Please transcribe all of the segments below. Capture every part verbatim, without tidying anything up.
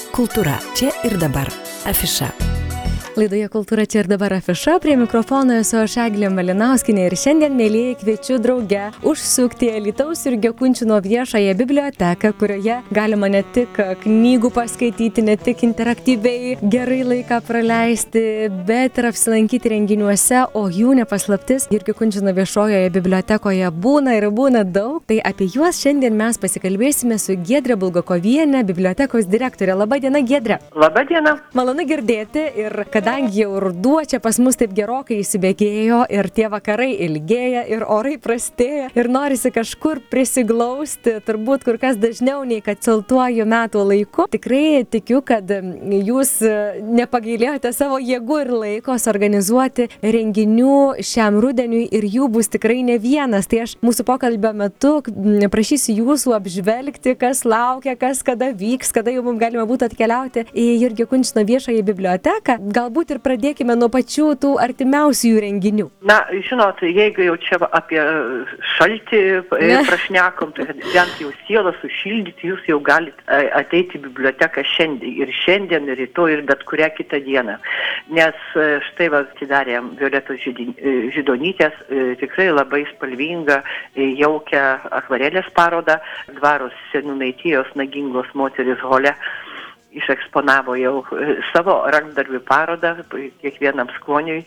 Kultūra čia ir dabar. Afiša. Laidoje Kultūra čia ir dabar afiša, prie mikrofono esu aš Eglė Malinauskienė ir šiandien, mielieji, kviečiu drauge užsukti Alytaus Jurgio Kunčino viešąją biblioteką, kurioje galima ne tik knygų paskaityti, ne tik interaktyviai gerai laiką praleisti, bet ir apsilankyti renginiuose, o jų nepaslaptis Jurgio Kunčino viešojoje bibliotekoje būna ir būna daug. Tai apie juos šiandien mes pasikalbėsime su Giedre Bulgakoviene, bibliotekos direktorė. Labą dieną, Giedre. Labą dieną. Malonu girdėti ir kadangi jau ruduo čia pas mus taip gerokai įsibėgėjo ir tie vakarai ilgėja ir orai prastėja ir norisi kažkur prisiglausti, turbūt kur kas dažniau nei kad šaltuoju metų laiku. Tikrai tikiu, kad jūs nepagailėjote savo jėgų ir laiko suorganizuoti renginių šiam rudeniui ir jų bus tikrai ne vienas. Tai aš mūsų pokalbio metu prašysiu jūsų apžvelgti, kas laukia, kas kada vyks, kada jau mums galima būtų atkeliauti į Jurgio Kunčino viešąją biblioteką. Galbūt ir pradėkime nuo pačių tų artimiausių renginių. Na, žinot, jeigu jau čia apie šaltį prašnekom, tai bent jau sielą sušildyti, jūs jau galite ateiti į biblioteką šiandien, ir šiandien, ir rytoj, ir bet kurią kitą dieną. Nes štai va, atidarėm Violetos Židonytės tikrai labai spalvingą, jaukią akvarelės parodą Dvaros Seniūnaitijos nagingos moterys hole. Išeksponavo jau savo rankdarbių parodą, kiekvienam skoniui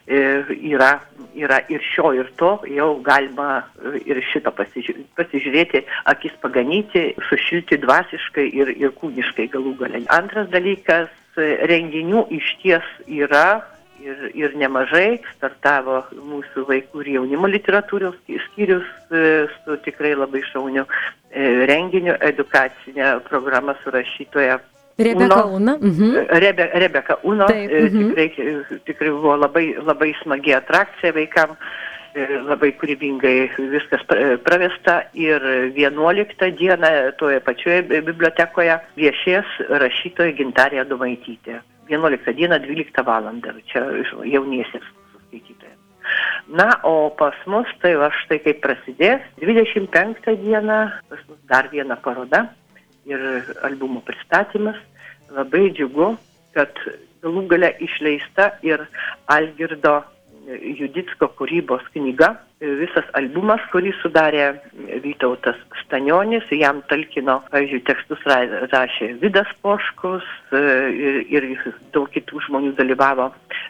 yra, yra ir šio ir to, jau galima ir šitą pasižiūrėti, akis paganyti, sušilti dvasiškai ir, ir kūniškai galų gale. Antras dalykas, renginių išties yra ir, ir nemažai. Startavo mūsų vaikų ir jaunimo literatūros skyrius su tikrai labai šauniu renginiu, edukacinė programa su rašytoja Rebeka Una. Mhm. Rebe, Rebeka Una. Taip, mhm. tikrai, tikrai buvo labai, labai smagi atrakcija vaikam, labai kūrybingai viskas pravesta ir vienuoliktą dieną toje pačioje bibliotekoje viešės rašytoja Gintarė Adomaitytė. vienuoliktą dieną dvyliktą valandą, čia jauniesiems skaitytojams. Na, o pas mus tai va štai kaip prasidės, dvidešimt penktą dieną pas mus dar viena paroda ir albumo pristatymas. Labai džiugu, kad galų gale išleista ir Algirdo Judicko kūrybos knyga. Visas albumas, kurį sudarė Vytautas Stanionis, jam talkino, pavyzdžiui, tekstus rašė Vidas Poškus ir, ir daug kitų žmonių dalyvavo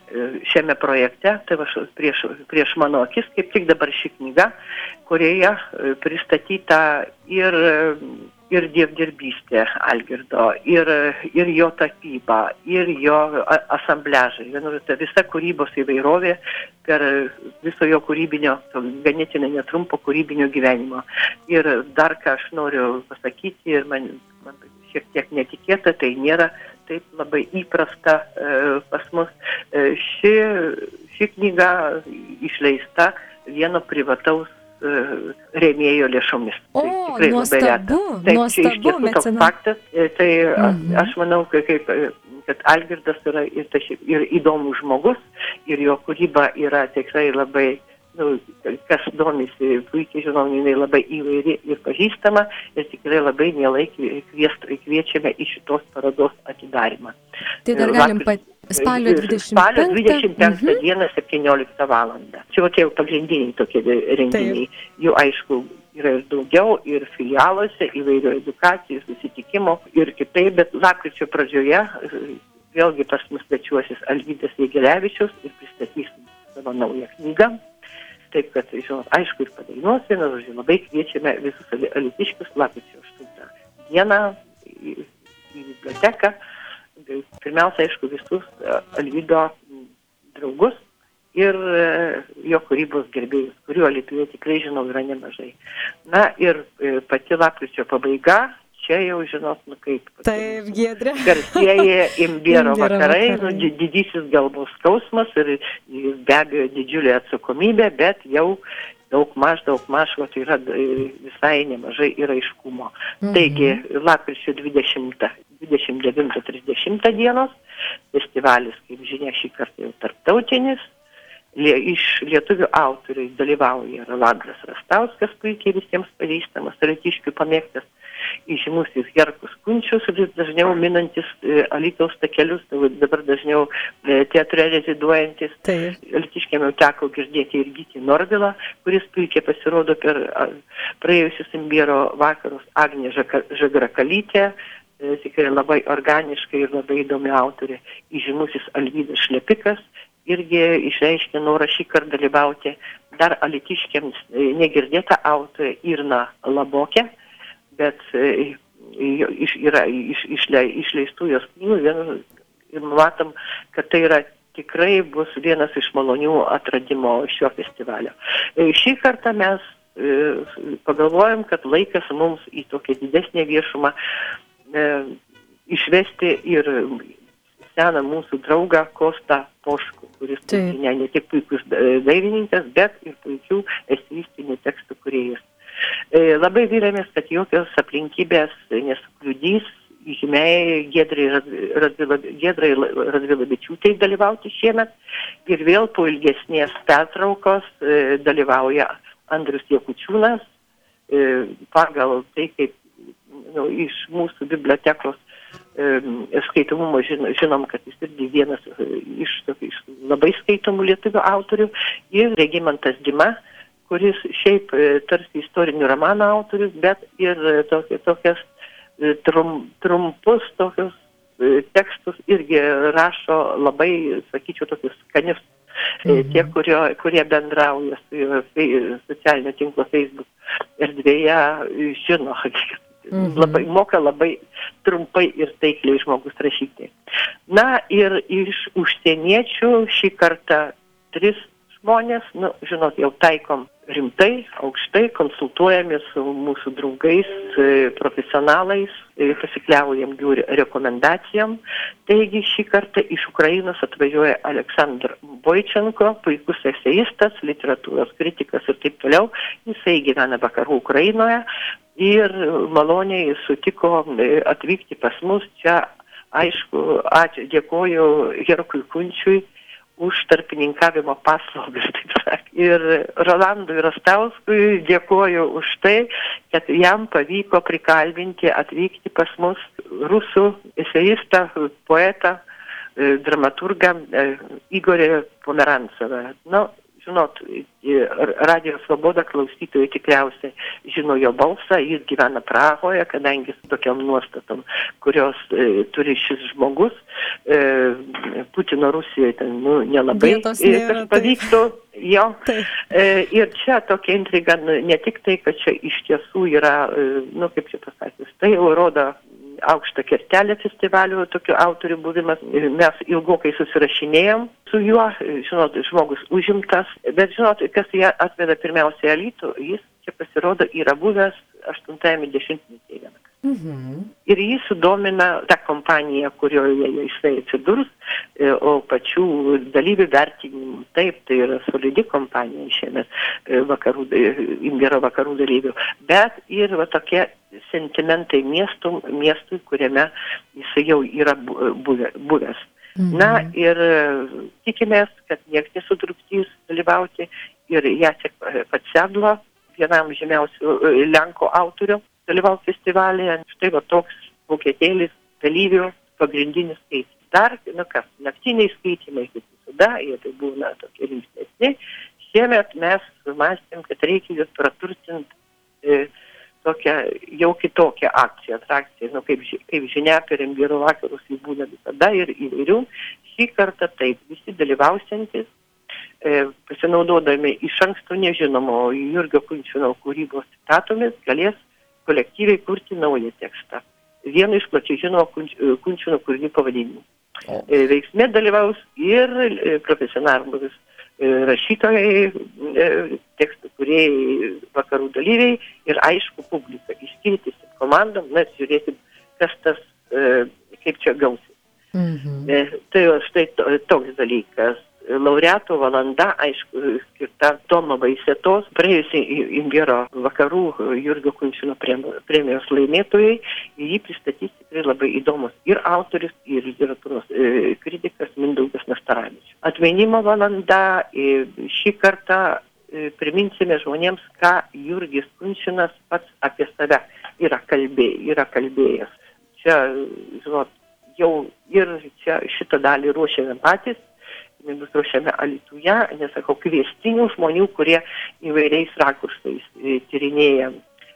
šiame projekte. Tai va, prieš, prieš mano akis kaip tik dabar ši knyga, kurioje pristatyta ir ir dievdirbystė Algirdo, ir, ir jo tapyba, ir jo asambliažai. Visa kūrybos įvairovė per viso jo kūrybinio, ganėtinai netrumpo kūrybinio gyvenimo. Ir dar ką aš noriu pasakyti, ir man, man šiek tiek netikėta, tai nėra taip labai įprasta e, pas mus. E, ši, ši knyga išleista vieno privataus rėmėjo lėšomis. O, tai nuostabu, nuostabu, mecenas. Tai mhm. aš manau, kaip, kad Algirdas yra ir, ir įdomus žmogus, ir jo kūryba yra tikrai labai, nu, kas domisi, puikiai žinom, jinai labai įvairi ir pažįstama, ir tikrai labai mielai kviest, kviečiame į šitos parodos atidarimą. Tai dar galim pat... Spalio dvidešimt penktą. Spalio dvidešimt penktą mhm. dieną septynioliktą valandą. Čia va, jau pagrindiniai tokie renginiai. Taip. Jų aišku yra ir daugiau, ir filialuose, įvairių edukacijų, susitikimų ir kitaip, bet lapkričio pradžioje vėlgi pas mus svečiuosis Alvydas Jegelevičius ir pristatys savo naują knygą. Taip, kad, žinot, aišku, ir padainuos vieną, žodžiu, labai kviečiame visus alytiškius lapkričio aštuntą dieną į, į biblioteką. Pirmiausia, aišku, visus Alvydo draugus ir jo kūrybos gerbėjus, kurių Alytuje tikrai, žinau, yra nemažai. Na ir pati lapkričio pabaiga, čia jau, žinot, nu kaip... Taip, Giedre. Garsieji imbiero vakarai, nu, didysis galvos skausmas ir, ir be abejo didžiulė atsakomybė, bet jau daug maž, daug maž, va, tai yra visai nemažai ir aiškumo. Mhm. Taigi, lapkričio dvidešimtą, dvidešimt devintą trisdešimtą dienos, festivalis, kaip žinia, šį kartą jau tarptautinis, iš lietuvių autorių dalyvauja Rolandas Rastauskas, puikiai visiems pažįstamas, alytiškių pamėgtas, įžymusis Herkus Kunčius, vis dažniau minantis Alytaus takelius, dabar dažniau teatre reziduojantis. Alytiškiam jau teko girdėti ir Gytį Norvilą, kuris puikiai pasirodo per praėjusius Imbiero vakarus, Agnė Žagrakalytė, tikrai labai organiškai ir labai įdomi autorė, įžymusis Alvydas Šlepikas, irgi išreiškė norą šį kartą dalyvauti. Dar alytiškiams negirdėta autorė Irna Labokė, bet iš, yra iš, išle, išleistų jos knygų ir matom, kad tai yra tikrai bus vienas iš malonių atradimo šio festivalio. Šį kartą mes pagalvojam, kad laikas mums į tokią didesnę viešumą išvesti ir seną mūsų draugą Kostą Poškų, kuris ne, ne tik puikus dailininkas, bet ir puikių eseistinių tekstų kūrėjas. Labai vylėmės, kad jokios aplinkybės nesukliudys žymiai Giedrai Radvilavičiūtei dalyvauti šiemet ir vėl po ilgesnės pertraukos dalyvauja Andrius Jakučiūnas pagal tai, kaip nu, iš mūsų bibliotekos skaitomumo žinom, kad jis irgi vienas iš, iš labai skaitomų lietuvių autorių ir Regimantas Dima, kuris šiaip tarsi istorinių romanų autorius, bet ir tokie, tokias trum, trumpus tokius tekstus irgi rašo labai, sakyčiau, tokius skanius. Mhm. Tie, kurio, kurie bendrauja su socialinio tinklo Facebook erdvėje, žino, mhm. labai, moka labai trumpai ir taikliai žmogus rašyti. Na ir iš užsieniečių šį kartą tris žmonės, nu, žinot, jau taikom rimtai, aukštai, konsultuojame su mūsų draugais, profesionalais, pasikliaujam jų rekomendacijom. Taigi šį kartą iš Ukrainos atvažiuoja Aleksandr Boyčenko, puikus eseistas, literatūros kritikas ir taip toliau. Jisai gyvena vakarų Ukrainoje ir maloniai sutiko atvykti pas mus čia. Aišku, ačiū, dėkoju Herkui Kunčiui už tarpininkavimo paslaugas, taip sakant. Ir Rolandui Rastauskui dėkoju už tai, kad jam pavyko prikalbinti atvykti pas mus rusų eseistą, poetą, dramaturgą Igorį Pomerantsovą. Nu, žinot, Radio Svoboda klausytojai tikriausiai žino jo balsą, jis gyvena Prahoje, kadangi su tokiam nuostatom, kurios e, turi šis žmogus, e, Putino Rusijoje ten nu, nelabai kas pavyktų. Jo. E, ir čia tokia intriga, ne tik tai, kad čia iš tiesų yra, e, nu kaip čia pasakys, tai jau rodo aukštą kertelę festivalio tokių autorių buvimas. Mes ilgokai susirašinėjom su juo, žinot, žmogus užimtas, bet žinot, kas ją atveda pirmiausia Alytų, jis čia pasirodo yra buvęs aštuntajame dešimtmetyje. Mhm. Ir jį sudomina ta kompanija, kurioje jisai atsidurs, o pačių dalyvių vertinimų. Taip, tai yra solidi kompanija šiemet vakarų, Imbiero vakarų dalyvių, bet ir va tokie sentimentai miestų, miestui, kuriame jisai jau yra buvęs. Mhm. Na ir tikimės, kad niekas nesutrukdys dalyvauti ir Jacek Patsedlo, vienam žymiausių Lenkų autorių, dalyvauti festivalyje. Štai va toks vokietėlis dalyvių pagrindinis skaitymas. Dar, nu kas, naktiniai skaitymai, kaip visada, jie tai būna tokie rimtesni. Šiemet mes mąstėm, kad reikia juos praturtinti e, tokią jau kitokią akciją, atrakciją. Nu, kaip, kaip žinia, per Imbiero vakarus jų būna visada ir įvairių. Šį kartą taip, visi dalyvausiantis, e, pasinaudodami iš anksto nežinomo Jurgio Kunčino kūrybos citatomis, galės kolektyviai kurti naują tekstą. Vienu iš plačiai žinomo Kunčino kūrinių pavadinimų. Veiksme dalyvaus ir profesionalūs rašytojai, tekstų kūrėjai, vakarų dalyviai ir aišku publika. Išskirtis komandom, mes žiūrėsim, kas tas, kaip čia gausis. Mhm. Tai štai toks dalykas. Laureato valanda, aišku, skirta Tomo Vaisetos, praėjusi Imbiero vakarų Jurgio Kunčino premijos laimėtojai, jį pristatys tikrai labai įdomus ir autorius, ir literatūros e, kritikas Mindaugas Nastaravičius. Atminimo valanda, e, šį kartą e, priminsime žmonėms, ką Jurgis Kunčinas pats apie save yra, kalbė, yra kalbėjęs. Čia, žinot, jau ir čia šitą dalį ruošiame patys, mes bus ruošiame Alytuje, nesakau, kviestinių žmonių, kurie įvairiais rakursais tyrinėja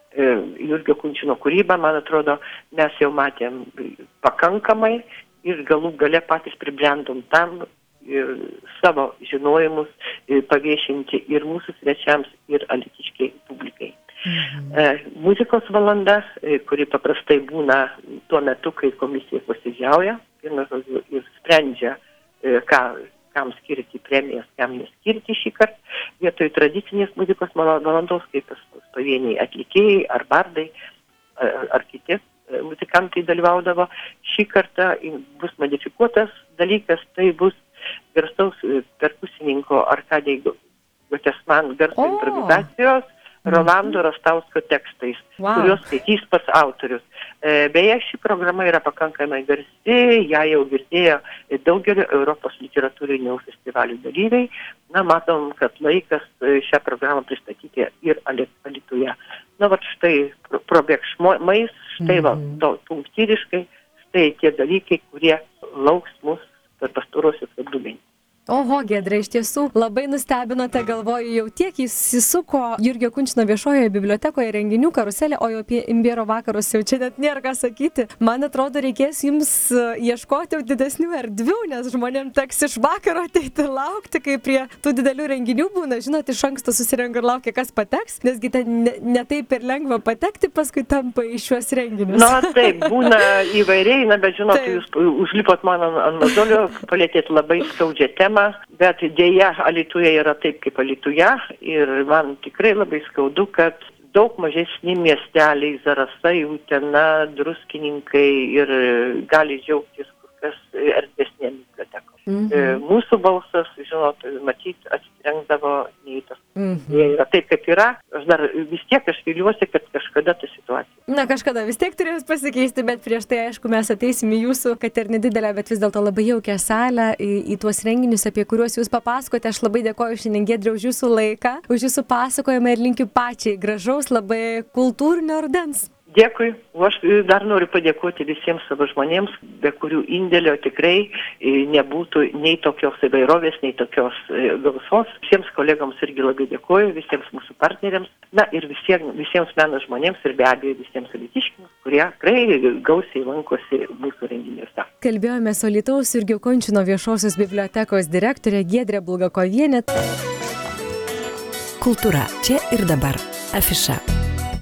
Jurgio Kunčino kūrybą. Man atrodo, mes jau matėm pakankamai ir galų gale patys pribrendom tam ir savo žinojimus paviešinti ir mūsų svečiams, ir alytiškiai publikai. Mhm. E, muzikos valanda, kuri paprastai būna tuo metu, kai komisija posėdžiauja, pirmas žodžiu, ir sprendžia, e, ką, kam skirti premijas, kam neskirti šį kartą, vietoj tradicinės muzikos valandos, kaip pavieniai atlikėjai ar bardai ar, ar kiti muzikantai dalyvaudavo. Šį kartą bus modifikuotas dalykas, tai bus garsaus perkusininko Arkadij Gotesman garso oh. improvizacijos Rolando Rastausko tekstais, wow. kuriuos skaitys pats autorius. Beje, ši programa yra pakankamai garsi, ją jau girdėjo daugelio Europos literatūrinių festivalių dalyviai. Na, matom, kad laikas šią programą pristatyti ir Alytuje. Na, va, štai probėgšmais, štai va, to punktyriškai, štai tie dalykai, kurie lauks mus per pastarosius du mėnesius. Oho, Giedre, iš tiesų labai nustebinote, galvoju, jau tiek įsisuko Jurgio Kunčino viešojoje bibliotekoje renginių karuselė, o jau apie imbiero vakarus jau čia net nėra ką sakyti. Man atrodo, reikės jums ieškoti didesnių erdvių, nes žmonėms teks iš vakaro ateiti ir laukti, kai prie tų didelių renginių būna, žinot, iš anksto susirenka ir laukia, kas pateks, nesgi ten ne, ne taip ir lengva patekti, paskui tampa į šiuos renginius. Na, taip, būna įvairiai, na, bet žinot, taip. Jūs užlipot man ant mazolio, palėtėt labai skaudžią temą. Bet dėja, Alytuje yra taip kaip Alytuje ir man tikrai labai skaudu, kad daug mažesni miesteliai, Zarasai, Utena, Druskininkai ir gali džiaugtis kur kas erdvesnėm bibliotekom. Mm-hmm. Mūsų balsas, žinot, matyt, atsitrenkdavo į tas. Mm-hmm. Jie yra taip, kaip yra. Aš dar vis tiek aš viliuosi, kad kažkada ta situacija. Na, kažkada vis tiek turės pasikeisti, bet prieš tai, aišku, mes ateisim į jūsų, kad ir nedidelę, bet vis dėlto labai jaukią salę, į, į tuos renginius, apie kuriuos jūs papasakote. Aš labai dėkoju šiandien, Giedre, už jūsų laiką, už jūsų pasakojimą ir linkiu pačiai gražaus, labai kultūrinio rudens. Dėkui. O aš dar noriu padėkoti visiems savo žmonėms, be kurių indėlio tikrai nebūtų nei tokios įvairovės, nei tokios gausos. Visiems kolegoms irgi labai dėkoju, visiems mūsų partneriams, na ir visiems, visiems meno žmonėms ir be abejo visiems alytiškiams, kurie tikrai gausiai lankosi mūsų renginiuose. Kalbėjome su Alytaus Jurgio Kunčino viešosios bibliotekos direktorė Giedrė Bulgakovienė. Kultūra čia ir dabar. Afiša.